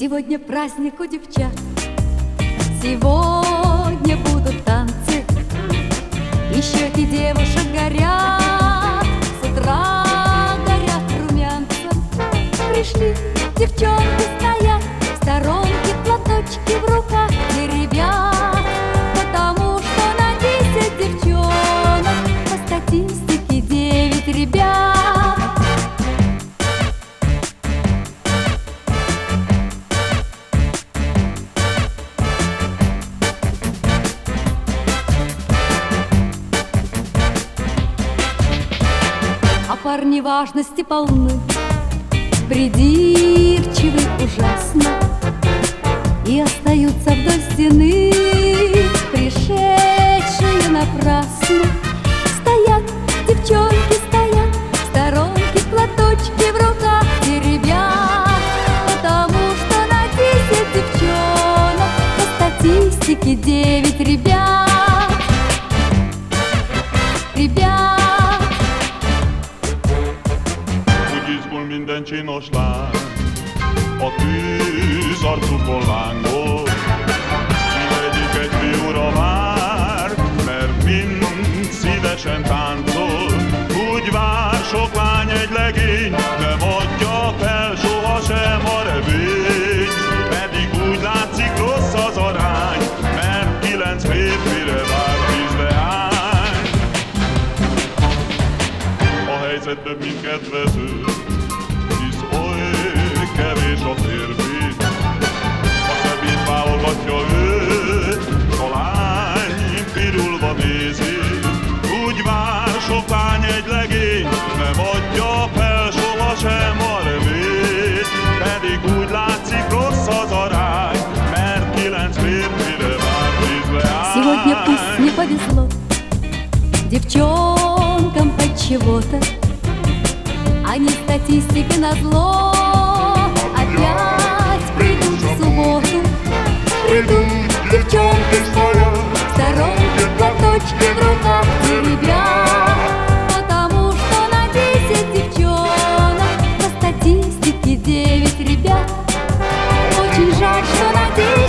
Сегодня праздник у девчат, сегодня будут танцы, и щеки девушек горят, с утра горят румянцем. Пришли девчонки, стоят в сторонке, платочки в руках теребят, потому что на 10 девчонок по статистике 9 ребят. А парни важности полны, придирчивы ужасно, и остаются вдоль стены, пришедшие напрасно. Стоят девчонки, стоят в сторонке, платочки в руках теребят, потому что на 10 девчонок по статистике 9 ребят. Minden csinos lány a tűzarcukból lángol, mindegyik egy fiúra vár, mert mind szívesen táncol. Úgy vár sok lány egy legény, nem adja fel sohasem a remény, pedig úgy látszik rossz az arány, mert 9 férfire vár 10 leány. A helyzet több mint kedvező, kevés a férfi, a szemét válogatja őt, a lány pirulva nézi. Úgy vár sok lány egy legény, nem adja fel sohasem a reményt, pedig úgy látszik rossz az arány, mert 9 férfire vár 10 leány. Сегодня пусть не повезло девчонкам от чего-то, они статистике назло опять придут в субботу. Придут девчонки, стоят в сторонке, платочки в руках теребят, потому что на 10 девчонок по статистике 9 ребят. Очень жаль, что на 10